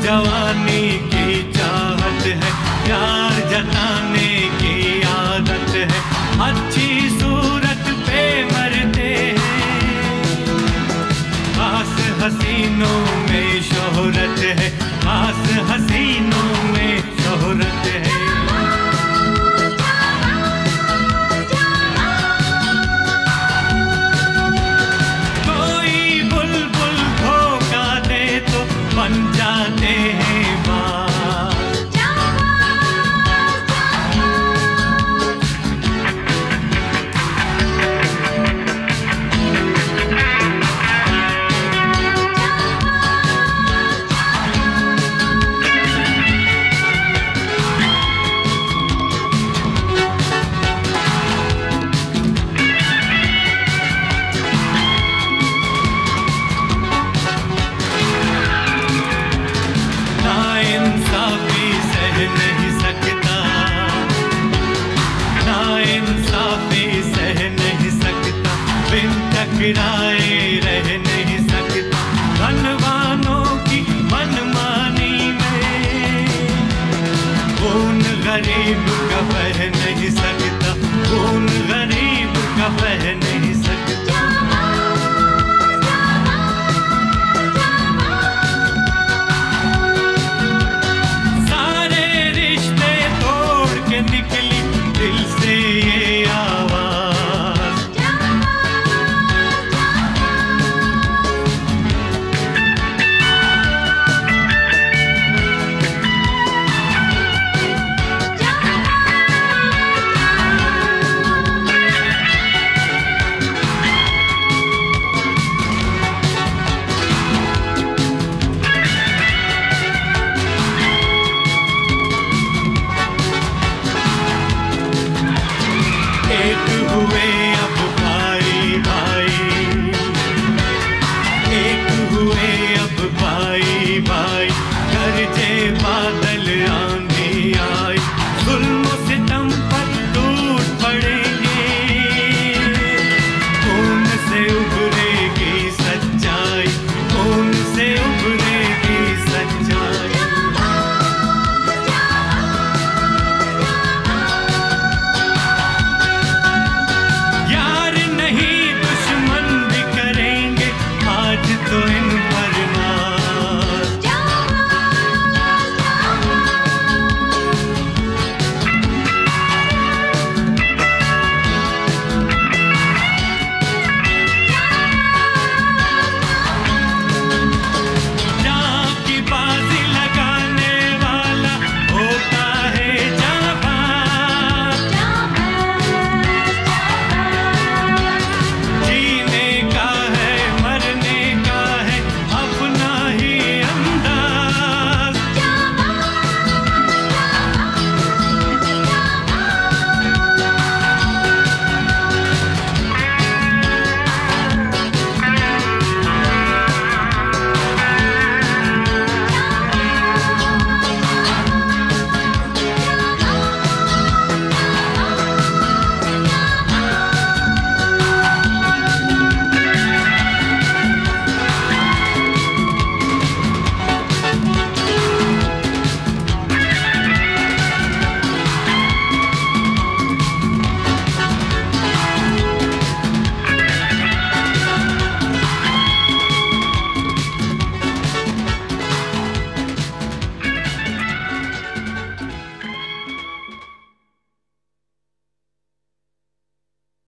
जवानी की चाहत है, प्यार जताने की आदत है, अच्छी सूरत पे मरते हैं। खास हसीनों में शोहरत है, खास हसीनों में शोहरत है। कोई बुलबुल धोखा दे तो बन जाते हैं बाज। नाइंसाफी सह नहीं सकता, नाइंसाफी सह नहीं सकता, बिन टकराए रह नहीं सकता। धनवानों की मनमानी में खून गरीब का बह नहीं सकता, खून गरीब का बह नहीं सकता। सारे रिश्ते तोड़ के निकली दिल से ये आवाज। एक हुए अब भाई भाई, एक हुए अब भाई भाई, गरजे बादल आंधी आई, जुल्म सितम पर टूट पड़ेंगे, खून से उभरेगी सच्चाई, खून से उभरेगी सच्चाई। यार नहीं दुश्मन भी करेंगे आज तो